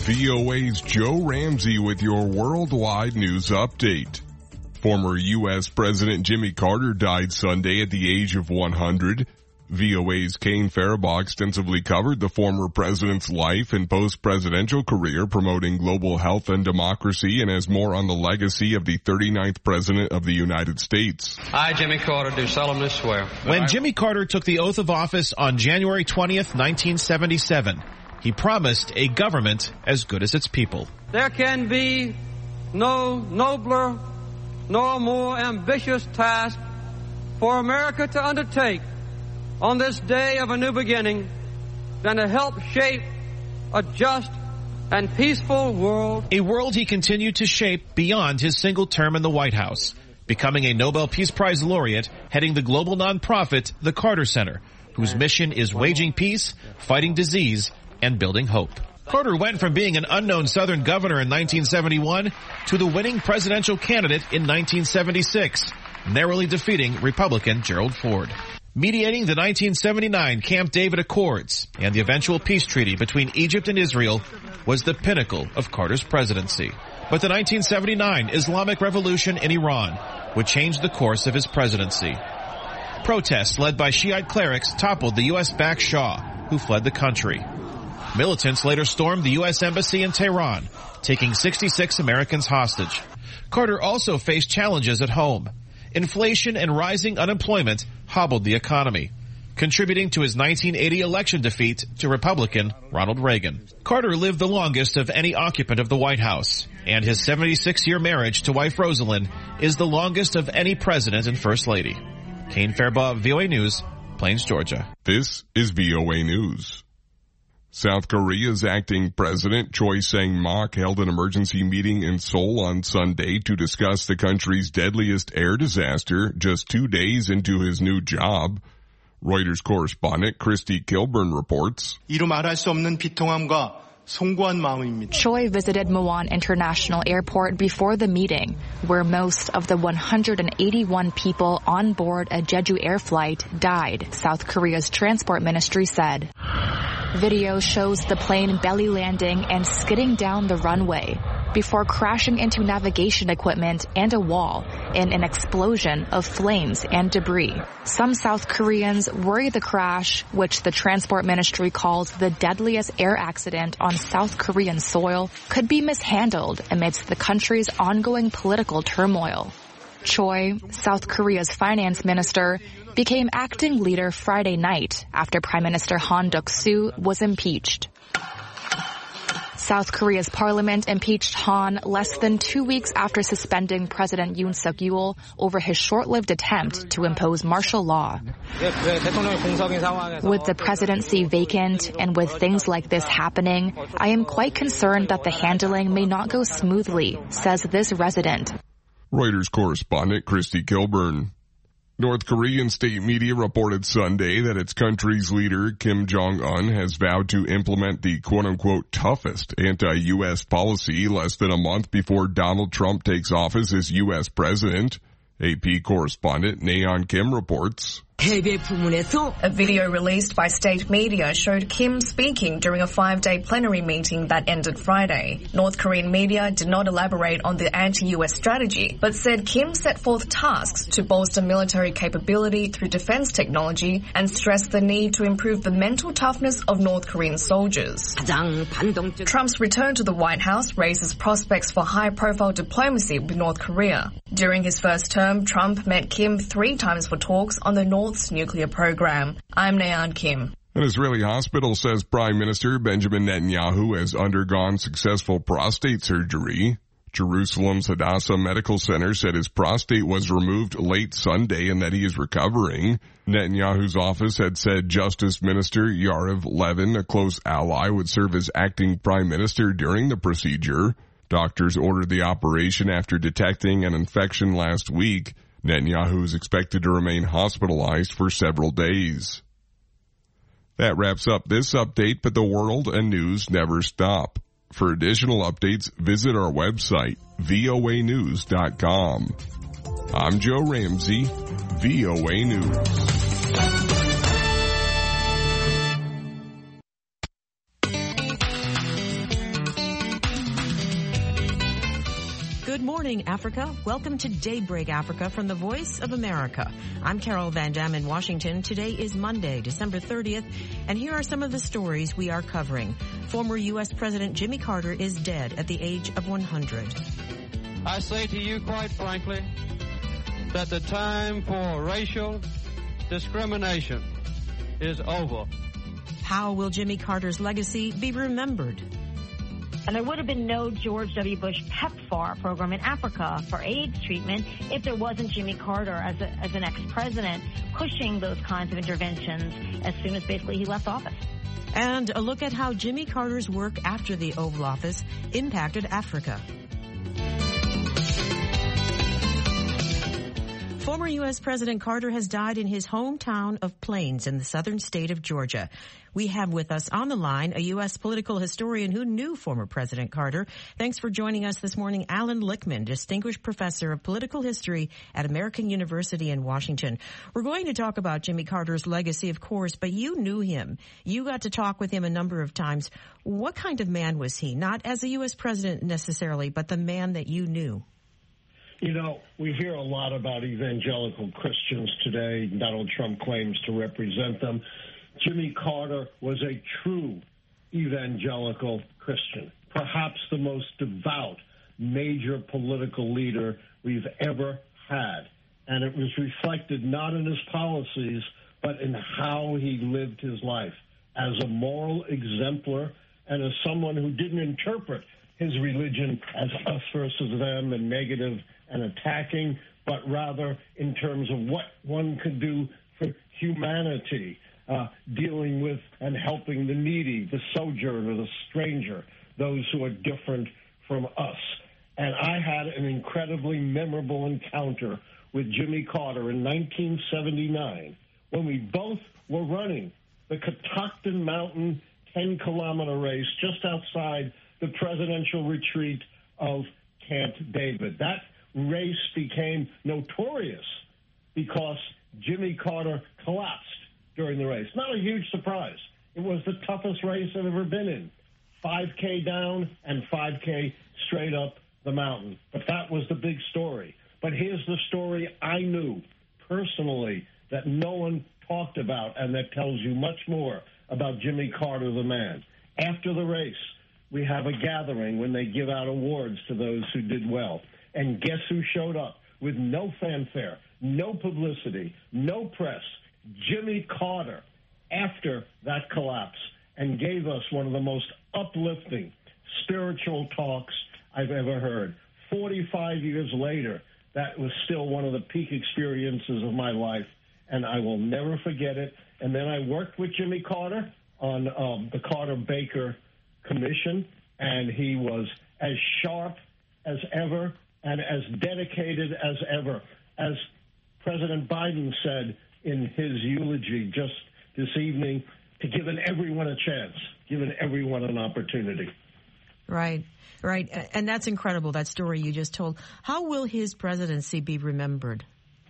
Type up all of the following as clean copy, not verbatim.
VOA's Joe Ramsey with your worldwide news update. Former U.S. President Jimmy Carter died Sunday at the age of 100. VOA's Kane Faribaugh extensively covered the former president's life and post-presidential career, promoting global health and democracy, and has more on the legacy of the 39th President of the United States. I, Jimmy Carter, do solemnly swear. When Jimmy Carter took the oath of office on January 20th, 1977, he promised a government as good as its people. There can be no nobler nor more ambitious task for America to undertake on this day of a new beginning than to help shape a just and peaceful world. A world he continued to shape beyond his single term in the White House, becoming a Nobel Peace Prize laureate, heading the global nonprofit, the Carter Center, whose mission is waging peace, fighting disease, and building hope. Carter went from being an unknown Southern governor in 1971 to the winning presidential candidate in 1976, narrowly defeating Republican Gerald Ford. Mediating the 1979 Camp David Accords and the eventual peace treaty between Egypt and Israel was the pinnacle of Carter's presidency. But the 1979 Islamic Revolution in Iran would change the course of his presidency. Protests led by Shiite clerics toppled the U.S.-backed Shah, who fled the country. Militants later stormed the U.S. Embassy in Tehran, taking 66 Americans hostage. Carter also faced challenges at home. Inflation and rising unemployment hobbled the economy, contributing to his 1980 election defeat to Republican Ronald Reagan. Carter lived the longest of any occupant of the White House, and his 76-year marriage to wife Rosalind is the longest of any president and first lady. Kane Faribaugh, VOA News, Plains, Georgia. This is VOA News. South Korea's acting president, Choi Sang-mok, held an emergency meeting in Seoul on Sunday to discuss the country's deadliest air disaster just 2 days into his new job. Reuters correspondent Christy Kilburn reports. 이루 말할 수 없는 비통함과 송구한 마음입니다. Choi visited Muwon International Airport before the meeting, where most of the 181 people on board a Jeju Air flight died, South Korea's transport ministry said. Video shows the plane belly landing and skidding down the runway before crashing into navigation equipment and a wall in an explosion of flames and debris. Some South Koreans worry the crash, which the transport ministry calls the deadliest air accident on South Korean soil, could be mishandled amidst the country's ongoing political turmoil. Choi, South Korea's finance minister, became acting leader Friday night after Prime Minister Han Duck-soo was impeached. South Korea's parliament impeached Han less than 2 weeks after suspending President Yoon Suk-yeol over his short-lived attempt to impose martial law. With the presidency vacant and with things like this happening, I am quite concerned that the handling may not go smoothly, says this resident. Reuters correspondent Christy Kilburn. North Korean state media reported Sunday that its country's leader, Kim Jong-un, has vowed to implement the quote-unquote toughest anti-U.S. policy less than a month before Donald Trump takes office as U.S. president. AP correspondent Nayeon Kim reports. A video released by state media showed Kim speaking during a 5-day plenary meeting that ended Friday. North Korean media did not elaborate on the anti-U.S. strategy, but said Kim set forth tasks to bolster military capability through defense technology and stressed the need to improve the mental toughness of North Korean soldiers. Trump's return to the White House raises prospects for high-profile diplomacy with North Korea. During his first term, Trump met Kim 3 times for talks on the North's nuclear program. I'm Nayeon Kim. An Israeli hospital says Prime Minister Benjamin Netanyahu has undergone successful prostate surgery. Jerusalem's Hadassah Medical Center said his prostate was removed late Sunday and that he is recovering. Netanyahu's office had said Justice Minister Yariv Levin, a close ally, would serve as acting prime minister during the procedure. Doctors ordered the operation after detecting an infection last week. Netanyahu is expected to remain hospitalized for several days. That wraps up this update, but the world and news never stop. For additional updates, visit our website, voanews.com. I'm Joe Ramsey, VOA News. morning, Africa. Welcome to Daybreak Africa from the Voice of America. I'm Carol Van Dam in Washington. Today is Monday, December 30th, and here are some of the stories we are covering. Former U.S. President Jimmy Carter is dead at the age of 100. I say to you quite frankly that the time for racial discrimination is over. How will Jimmy Carter's legacy be remembered? And there would have been no George W. Bush PEPFAR program in Africa for AIDS treatment if there wasn't Jimmy Carter as an ex-president pushing those kinds of interventions as soon as basically he left office. And a look at how Jimmy Carter's work after the Oval Office impacted Africa. Former U.S. President Carter has died in his hometown of Plains in the southern state of Georgia. We have with us on the line a U.S. political historian who knew former President Carter. Thanks for joining us this morning, Alan Lichtman, Distinguished Professor of Political History at American University in Washington. We're going to talk about Jimmy Carter's legacy, of course, but you knew him. You got to talk with him a number of times. What kind of man was he? Not as a U.S. president necessarily, but the man that you knew. You know, we hear a lot about evangelical Christians today. Donald Trump claims to represent them. Jimmy Carter was a true evangelical Christian, perhaps the most devout major political leader we've ever had. And it was reflected not in his policies, but in how he lived his life as a moral exemplar and as someone who didn't interpret his religion as us versus them and negative and attacking, but rather in terms of what one could do for humanity, dealing with and helping the needy, the sojourner, the stranger, those who are different from us. And I had an incredibly memorable encounter with Jimmy Carter in 1979 when we both were running the Catoctin Mountain 10-kilometer race just outside the presidential retreat of Camp David. That race became notorious because Jimmy Carter collapsed during the race. Not a huge surprise. It was the toughest race I've ever been in. 5K down and 5K straight up the mountain. But that was the big story. But here's the story I knew personally that no one talked about and that tells you much more about Jimmy Carter, the man. After the race, we have a gathering when they give out awards to those who did well. And guess who showed up with no fanfare, no publicity, no press? Jimmy Carter, after that collapse, and gave us one of the most uplifting spiritual talks I've ever heard. 45 years later, that was still one of the peak experiences of my life, and I will never forget it. And then I worked with Jimmy Carter on the Carter-Baker Commission, and he was as sharp as ever and as dedicated as ever. As President Biden said in his eulogy just this evening, to giving everyone a chance, giving everyone an opportunity. Right, right. And that's incredible, that story you just told. How will his presidency be remembered?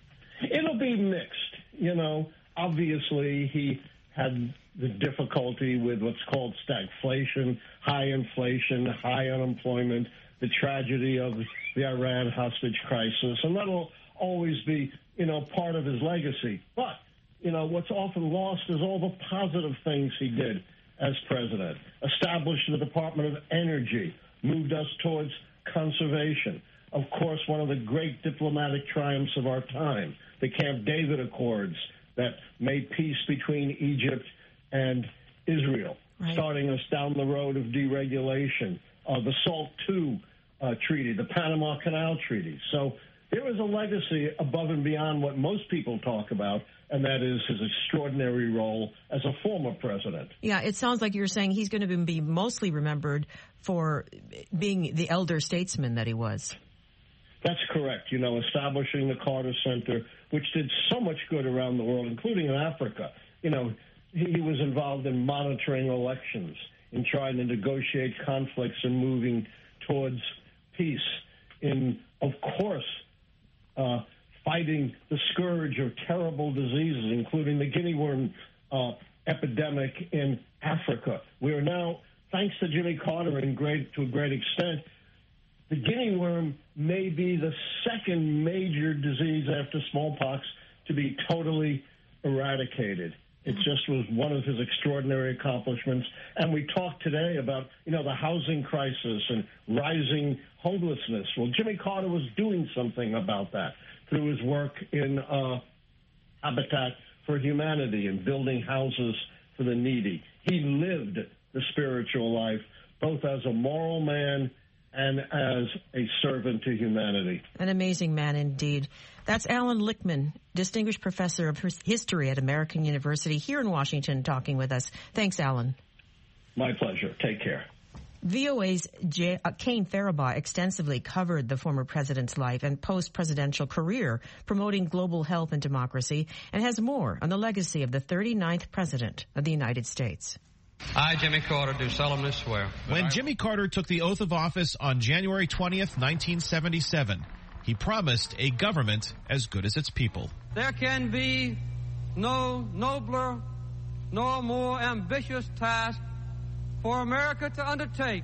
It'll be mixed. You know, obviously he had the difficulty with what's called stagflation, high inflation, high unemployment, the tragedy of the Iran hostage crisis, and that'll always be, you know, part of his legacy. But, you know, what's often lost is all the positive things he did as president. Established the Department of Energy, moved us towards conservation. Of course, one of the great diplomatic triumphs of our time, the Camp David Accords that made peace between Egypt and Israel, starting us down the road of deregulation, the SALT II Treaty, the Panama Canal Treaty. So there is a legacy above and beyond what most people talk about, and that is his extraordinary role as a former president. Yeah, it sounds like you're saying he's going to be mostly remembered for being the elder statesman that he was. That's correct. You know, establishing the Carter Center, which did so much good around the world, including in Africa. You know, he was involved in monitoring elections, in trying to negotiate conflicts and moving towards peace, in, of course, fighting the scourge of terrible diseases, including the guinea worm epidemic in Africa. We are now, thanks to Jimmy Carter to a great extent, The guinea worm may be the second major disease after smallpox to be totally eradicated. It just was one of his extraordinary accomplishments. And we talked today about, the housing crisis and rising homelessness. Well, Jimmy Carter was doing something about that through his work in Habitat for Humanity and building houses for the needy. He lived the spiritual life, both as a moral man and as a servant to humanity. An amazing man indeed. That's Alan Lichtman, Distinguished Professor of History at American University here in Washington, talking with us. Thanks, Alan. My pleasure. Take care. VOA's Kane Faribaugh extensively covered the former president's life and post-presidential career, promoting global health and democracy, and has more on the legacy of the 39th president of the United States. I, Jimmy Carter, do solemnly swear. When Jimmy Carter took the oath of office on January 20th, 1977, he promised a government as good as its people. There can be no nobler nor more ambitious task for America to undertake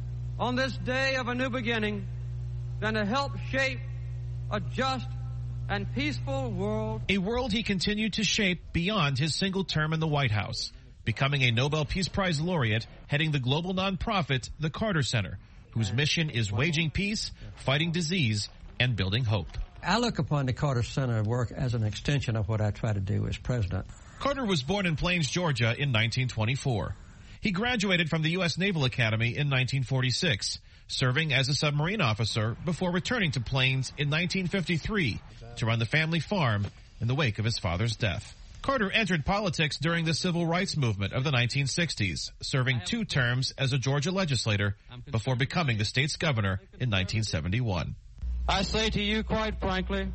on this day of a new beginning than to help shape a just and peaceful world. A world he continued to shape beyond his single term in the White House, becoming a Nobel Peace Prize laureate heading the global nonprofit, the Carter Center, whose mission is waging peace, fighting disease, and building hope. I look upon the Carter Center work as an extension of what I try to do as president. Carter was born in Plains, Georgia in 1924. He graduated from the U.S. Naval Academy in 1946, serving as a submarine officer before returning to Plains in 1953 to run the family farm in the wake of his father's death. Carter entered politics during the civil rights movement of the 1960s, serving 2 terms as a Georgia legislator before becoming the state's governor in 1971. I say to you quite frankly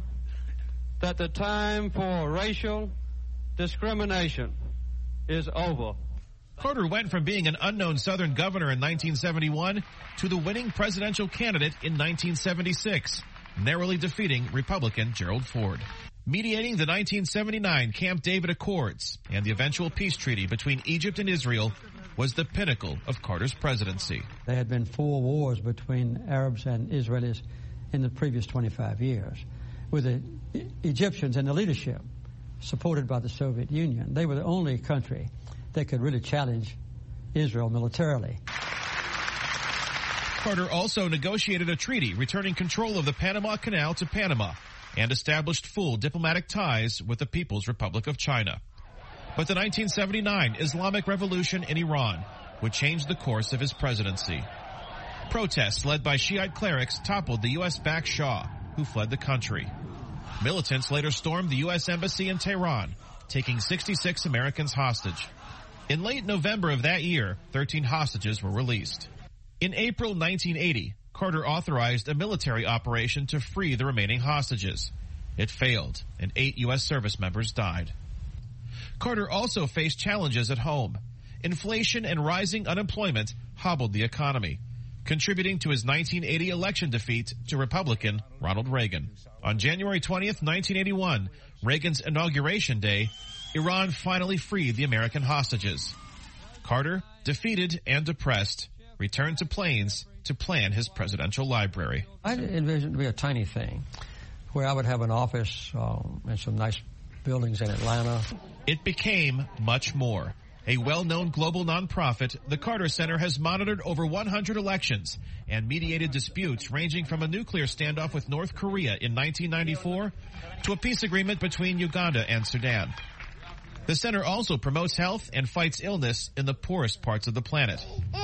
that the time for racial discrimination is over. Carter went from being an unknown Southern governor in 1971 to the winning presidential candidate in 1976, narrowly defeating Republican Gerald Ford. Mediating the 1979 Camp David Accords and the eventual peace treaty between Egypt and Israel was the pinnacle of Carter's presidency. There had been 4 wars between Arabs and Israelis in the previous 25 years, with the Egyptians and the leadership supported by the Soviet Union. They were the only country that could really challenge Israel militarily. Carter also negotiated a treaty returning control of the Panama Canal to Panama and established full diplomatic ties with the People's Republic of China. But the 1979 Islamic Revolution in Iran would change the course of his presidency. Protests led by Shiite clerics toppled the U.S.-backed Shah, who fled the country. Militants later stormed the U.S. Embassy in Tehran, taking 66 Americans hostage. In late November of that year, 13 hostages were released. In April 1980, Carter authorized a military operation to free the remaining hostages. It failed, and 8 U.S. service members died. Carter also faced challenges at home. Inflation and rising unemployment hobbled the economy, contributing to his 1980 election defeat to Republican Ronald Reagan. On January 20th, 1981, Reagan's inauguration day, Iran finally freed the American hostages. Carter, defeated and depressed, returned to Plains to plan his presidential library. I envisioned it to be a tiny thing, where I would have an office and some nice buildings in Atlanta. It became much more. A well-known global nonprofit, the Carter Center has monitored over 100 elections and mediated disputes ranging from a nuclear standoff with North Korea in 1994 to a peace agreement between Uganda and Sudan. The center also promotes health and fights illness in the poorest parts of the planet.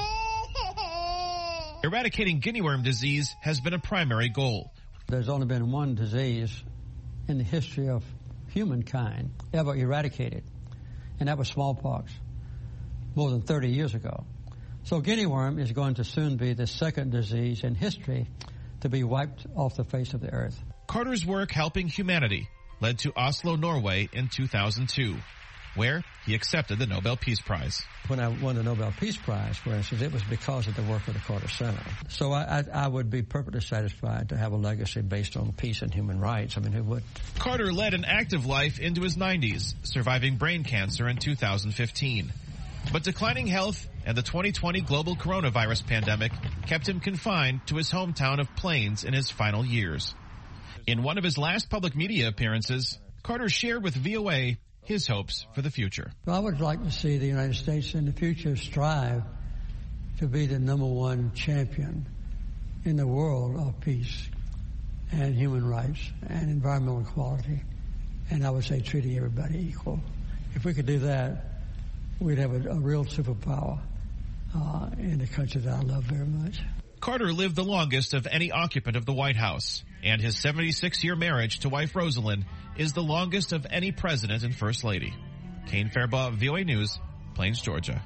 Eradicating guinea worm disease has been a primary goal. There's only been one disease in the history of humankind ever eradicated, and that was smallpox, more than 30 years ago. So guinea worm is going to soon be the second disease in history to be wiped off the face of the earth. Carter's work helping humanity led to Oslo, Norway in 2002, where he accepted the Nobel Peace Prize. When I won the Nobel Peace Prize, for instance, it was because of the work of the Carter Center. So I would be perfectly satisfied to have a legacy based on peace and human rights. I mean, who would? Carter led an active life into his 90s, surviving brain cancer in 2015. But declining health and the 2020 global coronavirus pandemic kept him confined to his hometown of Plains in his final years. In one of his last public media appearances, Carter shared with VOA his hopes for the future. I would like to see the United States in the future strive to be the #1 champion in the world of peace and human rights and environmental equality, and I would say treating everybody equal. If we could do that, we'd have a real superpower in the country that I love very much. Carter lived the longest of any occupant of the White House, and his 76-year marriage to wife Rosalind is the longest of any president and first lady. Kane Fairbaugh, VOA News, Plains, Georgia.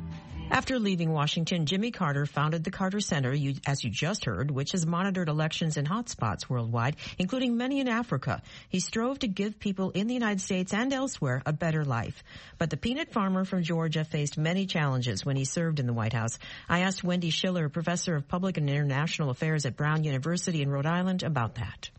After leaving Washington, Jimmy Carter founded the Carter Center, as you just heard, which has monitored elections in hotspots worldwide, including many in Africa. He strove to give people in the United States and elsewhere a better life. But the peanut farmer from Georgia faced many challenges when he served in the White House. I asked Wendy Schiller, professor of public and international affairs at Brown University in Rhode Island, about that.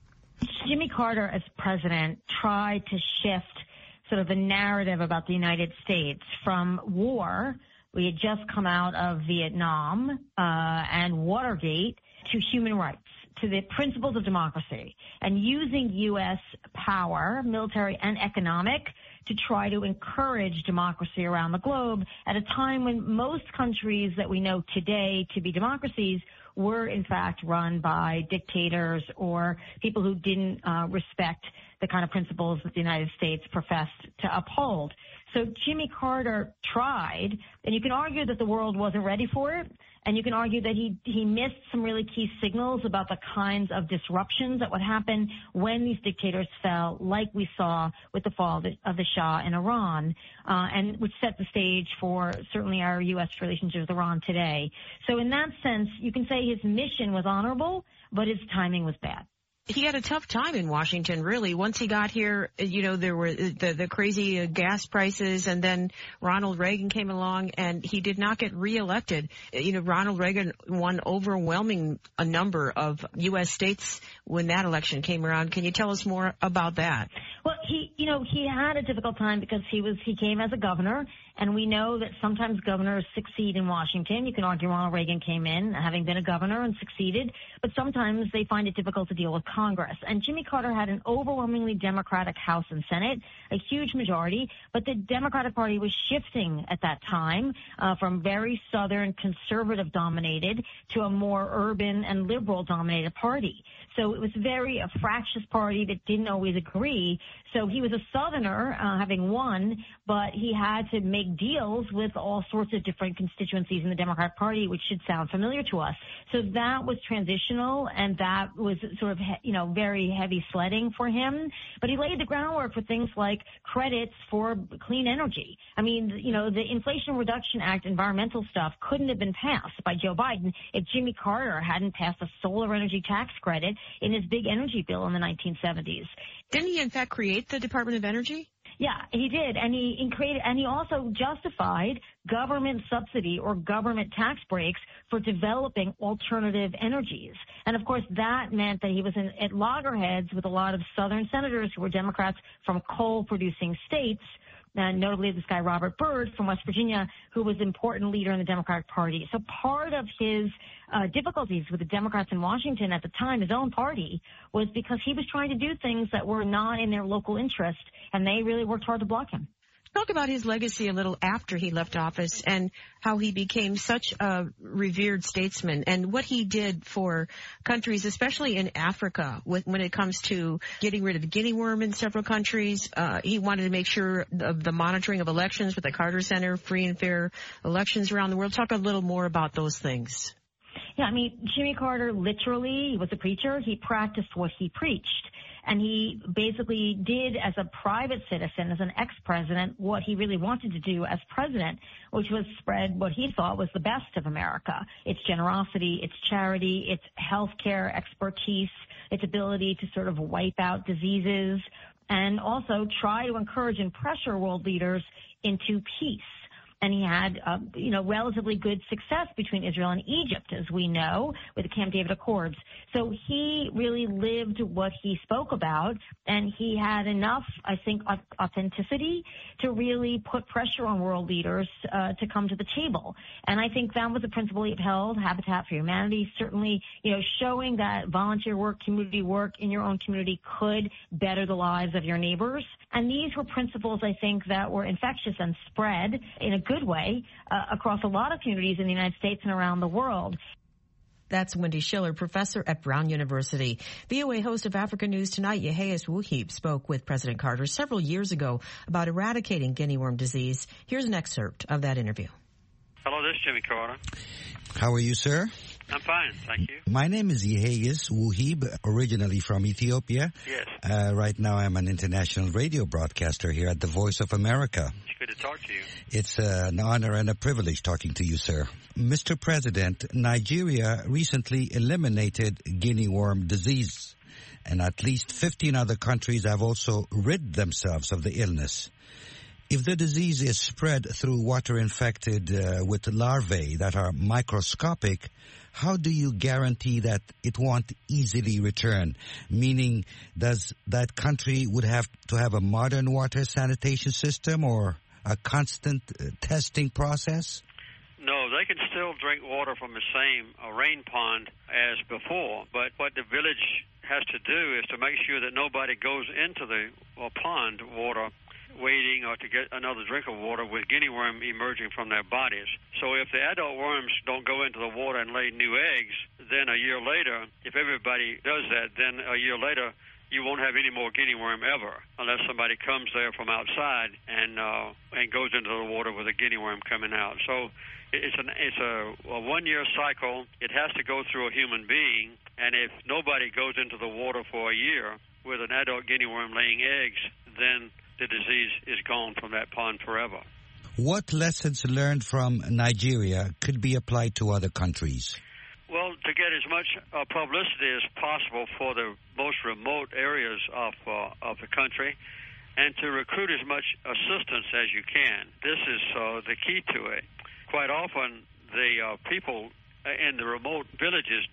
Jimmy Carter, as president, tried to shift sort of the narrative about the United States from war. We had just come out of Vietnam and Watergate to human rights, to the principles of democracy, and using U.S. power, military and economic, to try to encourage democracy around the globe at a time when most countries that we know today to be democracies were in fact run by dictators or people who didn't respect the kind of principles that the United States professed to uphold. So Jimmy Carter tried, and you can argue that the world wasn't ready for it, and you can argue that he missed some really key signals about the kinds of disruptions that would happen when these dictators fell, like we saw with the fall of the Shah in Iran, and which set the stage for certainly our U.S. relationship with Iran today. So in that sense, you can say his mission was honorable, but his timing was bad. He had a tough time in Washington, really. Once he got here, there were the crazy gas prices, and then Ronald Reagan came along, and he did not get reelected. Ronald Reagan won overwhelming a number of U.S. states when that election came around. Can you tell us more about that? Well, he had a difficult time because he came as a governor, and we know that sometimes governors succeed in Washington. You can argue Ronald Reagan came in having been a governor and succeeded, but sometimes they find it difficult to deal with Congress. And Jimmy Carter had an overwhelmingly Democratic House and Senate, a huge majority, but the Democratic Party was shifting at that time from very Southern conservative dominated to a more urban and liberal dominated party. So it was a fractious party that didn't always agree. So he was a Southerner, having won, but he had to make deals with all sorts of different constituencies in the Democratic Party, which should sound familiar to us. So that was transitional, and that was sort of, very heavy sledding for him. But he laid the groundwork for things like credits for clean energy. I mean, the Inflation Reduction Act environmental stuff couldn't have been passed by Joe Biden if Jimmy Carter hadn't passed a solar energy tax credit in his big energy bill in the 1970s. Didn't he, in fact, create the Department of Energy? Yeah, he did, and he also justified government subsidy or government tax breaks for developing alternative energies. And of course, that meant that he was at loggerheads with a lot of Southern senators who were Democrats from coal-producing states, and notably this guy Robert Byrd from West Virginia, who was an important leader in the Democratic Party. So part of his difficulties with the Democrats in Washington at the time, his own party, was because he was trying to do things that were not in their local interest, and they really worked hard to block him. Talk about his legacy a little after he left office and how he became such a revered statesman and what he did for countries, especially in Africa, when it comes to getting rid of the guinea worm in several countries. He wanted to make sure the monitoring of elections with the Carter Center, free and fair elections around the world. Talk a little more about those things. Yeah, Jimmy Carter literally was a preacher. He practiced what he preached. And he basically did, as a private citizen, as an ex-president, what he really wanted to do as president, which was spread what he thought was the best of America. Its generosity, its charity, its healthcare expertise, its ability to sort of wipe out diseases, and also try to encourage and pressure world leaders into peace. and he had, relatively good success between Israel and Egypt, as we know, with the Camp David Accords. So he really lived what he spoke about, and he had enough, I think, authenticity to really put pressure on world leaders to come to the table. And I think that was the principle he upheld. Habitat for Humanity certainly, showing that volunteer work, community work in your own community could better the lives of your neighbors. And these were principles, I think, that were infectious and spread in a good way across a lot of communities in the United States and around the world. That's Wendy Schiller, professor at Brown University. VOA host of Africa News Tonight, Yehias Wuhib, spoke with President Carter several years ago about eradicating guinea worm disease. Here's an excerpt of that interview. Hello, this is Jimmy Carter. How are you, sir? I'm fine, thank you. My name is Yehias Wuhib, originally from Ethiopia. Yes. Right now I'm an international radio broadcaster here at the Voice of America. It's good to talk to you. It's an honor and a privilege talking to you, sir. Mr. President, Nigeria recently eliminated guinea worm disease, and at least 15 other countries have also rid themselves of the illness. If the disease is spread through water infected with larvae that are microscopic, how do you guarantee that it won't easily return? Meaning, does that country would have to have a modern water sanitation system or a constant testing process? No, they can still drink water from the same rain pond as before, but what the village has to do is to make sure that nobody goes into the pond water waiting or to get another drink of water with guinea worm emerging from their bodies. So if the adult worms don't go into the water and lay new eggs, then a year later, if everybody does that, then a year later you won't have any more guinea worm ever, unless somebody comes there from outside and goes into the water with a guinea worm coming out. So it's a 1-year cycle. It has to go through a human being, and if nobody goes into the water for a year with an adult guinea worm laying eggs, then the disease is gone from that pond forever. What lessons learned from Nigeria could be applied to other countries? Well, to get as much publicity as possible for the most remote areas of the country, and to recruit as much assistance as you can. This is the key to it. Quite often, the people in the remote villages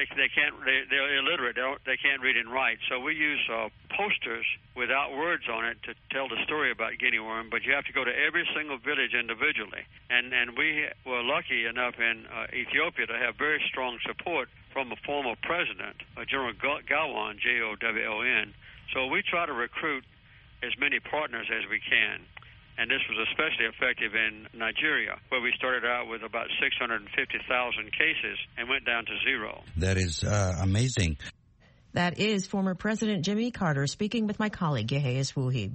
they're illiterate. They can't read and write. So we use posters without words on it to tell the story about guinea worm, but you have to go to every single village individually. And we were lucky enough in Ethiopia to have very strong support from a former president, General Gowon, Gowon. So we try to recruit as many partners as we can. And this was especially effective in Nigeria, where we started out with about 650,000 cases and went down to zero. That is amazing. That is former President Jimmy Carter speaking with my colleague, Yehias Wuhib.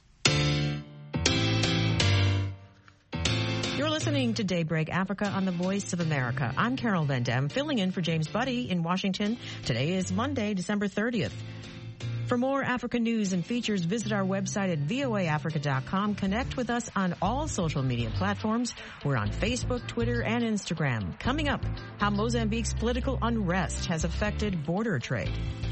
You're listening to Daybreak Africa on the Voice of America. I'm Carol Van Dam, filling in for James Buddy in Washington. Today is Monday, December 30th. For more Africa news and features, visit our website at voaafrica.com. Connect with us on all social media platforms. We're on Facebook, Twitter, and Instagram. Coming up, how Mozambique's political unrest has affected border trade.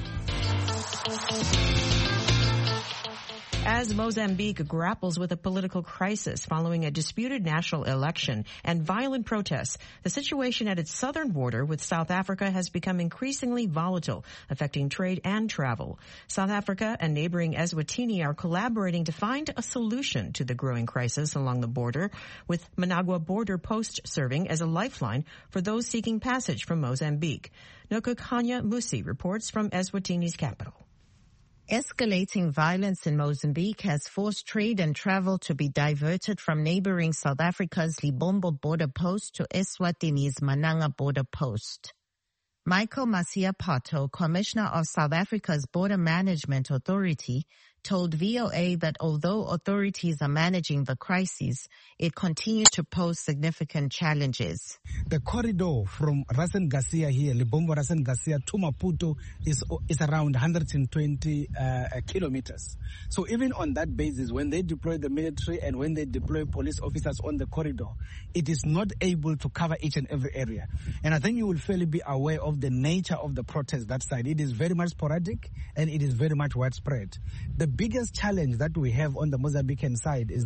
As Mozambique grapples with a political crisis following a disputed national election and violent protests, the situation at its southern border with South Africa has become increasingly volatile, affecting trade and travel. South Africa and neighboring Eswatini are collaborating to find a solution to the growing crisis along the border, with Managua Border Post serving as a lifeline for those seeking passage from Mozambique. Nokukanya Musi reports from Eswatini's capital. Escalating violence in Mozambique has forced trade and travel to be diverted from neighboring South Africa's Libombo border post to Eswatini's Mananga border post. Michael Masia Pato, Commissioner of South Africa's Border Management Authority, told VOA that although authorities are managing the crisis, it continues to pose significant challenges. The corridor from Rasen Garcia here, Libombo Rasen Garcia to Maputo is around 120 kilometers. So even on that basis, when they deploy the military and when they deploy police officers on the corridor, it is not able to cover each and every area. And I think you will fairly be aware of the nature of the protest that side. It is very much sporadic and it is very much widespread. The biggest challenge that we have on the Mozambican side is that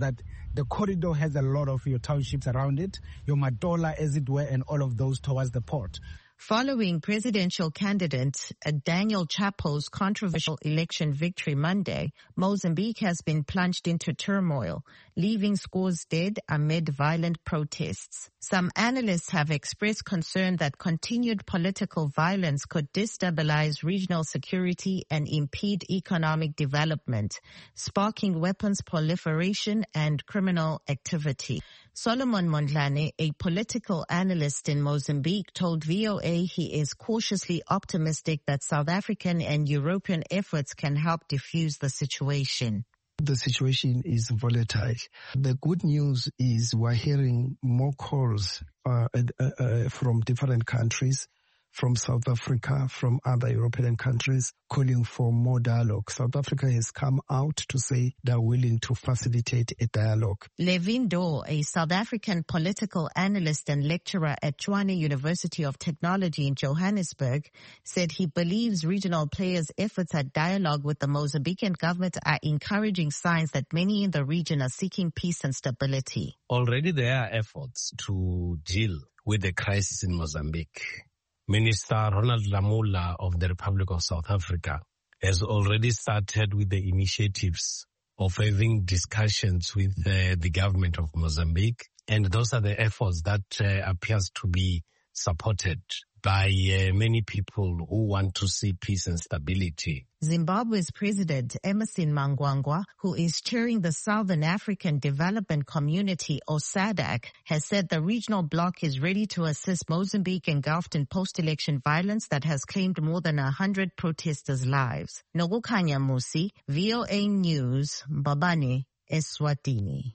The corridor has a lot of your townships around it, your Matola, as it were, and all of those towards the port. Following presidential candidate Daniel Chapo's controversial election victory Monday, Mozambique has been plunged into turmoil, leaving scores dead amid violent protests. Some analysts have expressed concern that continued political violence could destabilize regional security and impede economic development, sparking weapons proliferation and criminal activity. Solomon Mondlane, a political analyst in Mozambique, told VOA he is cautiously optimistic that South African and European efforts can help defuse the situation. The situation is volatile. The good news is we're hearing more calls from different countries, from South Africa, from other European countries, calling for more dialogue. South Africa has come out to say they're willing to facilitate a dialogue. Levin Dorr, a South African political analyst and lecturer at Tshwane University of Technology in Johannesburg, said he believes regional players' efforts at dialogue with the Mozambican government are encouraging signs that many in the region are seeking peace and stability. Already there are efforts to deal with the crisis in Mozambique. Minister Ronald Lamola of the Republic of South Africa has already started with the initiatives of having discussions with the government of Mozambique. And those are the efforts that appears to be supported by many people who want to see peace and stability. Zimbabwe's President Emmerson Mnangagwa, who is chairing the Southern African Development Community, or SADC, has said the regional bloc is ready to assist Mozambique engulfed in post-election violence that has claimed more than 100 protesters' lives. Nogokanya Musi, VOA News, Mbabane, Eswatini.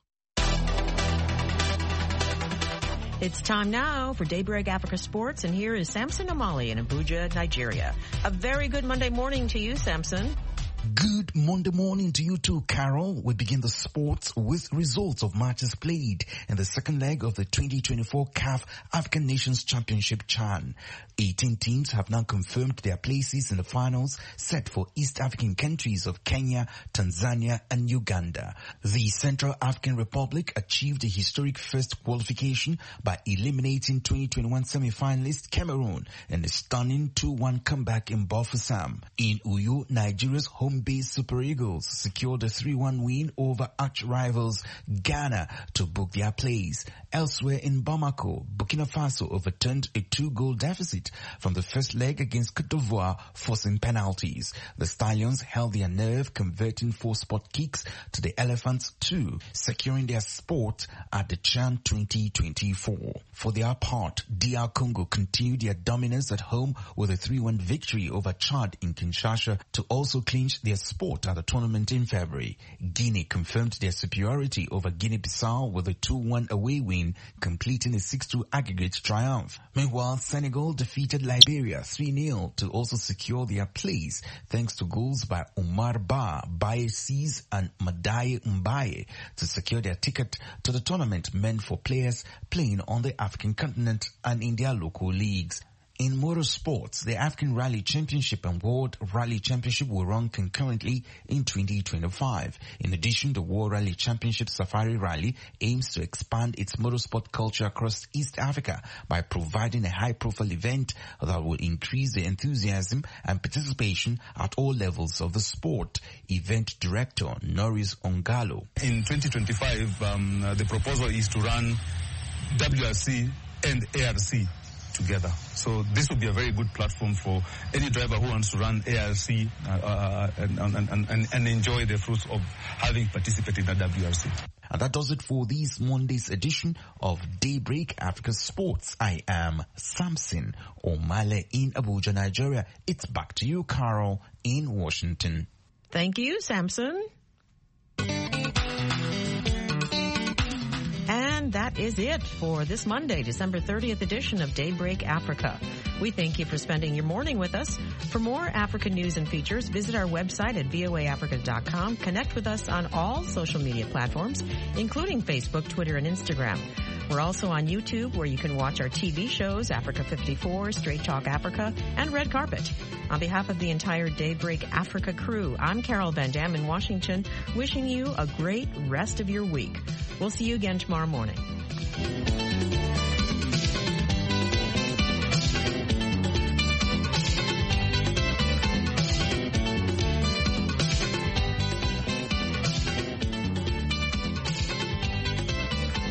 It's time now for Daybreak Africa Sports, and here is Samson Omali in Abuja, Nigeria. A very good Monday morning to you, Samson. Good Monday morning to you too, Carol. We begin the sports with results of matches played in the second leg of the 2024 CAF African Nations Championship CHAN. 18 teams have now confirmed their places in the finals set for East African countries of Kenya, Tanzania and Uganda. The Central African Republic achieved a historic first qualification by eliminating 2021 semi-finalist Cameroon in a stunning 2-1 comeback in Bafoussam. In Uyo, Nigeria's home-based Super Eagles secured a 3-1 win over arch-rivals Ghana to book their place. Elsewhere in Bamako, Burkina Faso overturned a 2-goal deficit from the first leg against Côte d'Ivoire, forcing penalties. The Stallions held their nerve, converting 4 spot kicks to the Elephants 2, securing their spot at the CHAN 2024. For their part, DR Congo continued their dominance at home with a 3-1 victory over Chad in Kinshasa to also clinch their spot at the tournament in February. Guinea confirmed their superiority over Guinea-Bissau with a 2-1 away win, completing a 6-2 aggregate triumph. Meanwhile, Senegal defeated Liberia 3-0 to also secure their place thanks to goals by Omar Ba, Baye Sees and Madaye Mbaye to secure their ticket to the tournament meant for players playing on the African continent and in their local leagues. In motorsports, the African Rally Championship and World Rally Championship will run concurrently in 2025. In addition, the World Rally Championship Safari Rally aims to expand its motorsport culture across East Africa by providing a high-profile event that will increase the enthusiasm and participation at all levels of the sport. Event Director Norris Ongalo. In 2025, the proposal is to run WRC and ARC together. So this will be a very good platform for any driver who wants to run ARC and enjoy the fruits of having participated in the WRC. And that does it for this Monday's edition of Daybreak Africa Sports. I am Samson Omale in Abuja, Nigeria. It's back to you, Carol, in Washington. Thank you, Samson. And that is it for this Monday, December 30th edition of Daybreak Africa. We thank you for spending your morning with us. For more African news and features, visit our website at voaafrica.com. Connect with us on all social media platforms, including Facebook, Twitter, and Instagram. We're also on YouTube, where you can watch our TV shows, Africa 54, Straight Talk Africa, and Red Carpet. On behalf of the entire Daybreak Africa crew, I'm Carol Van Dam in Washington, wishing you a great rest of your week. We'll see you again tomorrow morning.